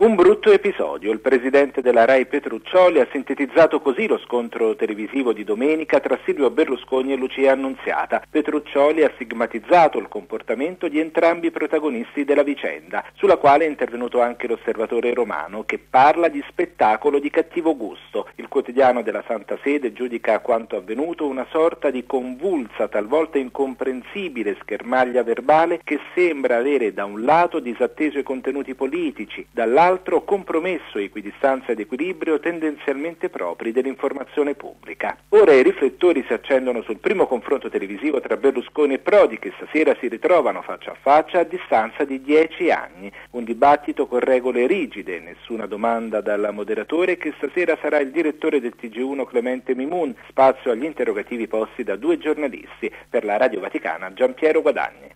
Un brutto episodio. Il presidente della Rai Petruccioli ha sintetizzato così lo scontro televisivo di domenica tra Silvio Berlusconi e Lucia Annunziata. Petruccioli ha stigmatizzato il comportamento di entrambi i protagonisti della vicenda, sulla quale è intervenuto anche l'Osservatore Romano, che parla di spettacolo di cattivo gusto. Il quotidiano della Santa Sede giudica quanto avvenuto una sorta di convulsa, talvolta incomprensibile schermaglia verbale che sembra avere da un lato disatteso i contenuti politici, dall'altro compromesso equidistanza ed equilibrio tendenzialmente propri dell'informazione pubblica. Ora i riflettori si accendono sul primo confronto televisivo tra Berlusconi e Prodi, che stasera si ritrovano faccia a faccia a distanza di 10 anni. Un dibattito con regole rigide, nessuna domanda dal moderatore, che stasera sarà il direttore del TG1 Clemente Mimun, spazio agli interrogativi posti da due giornalisti. Per la Radio Vaticana, Giampiero Guadagni.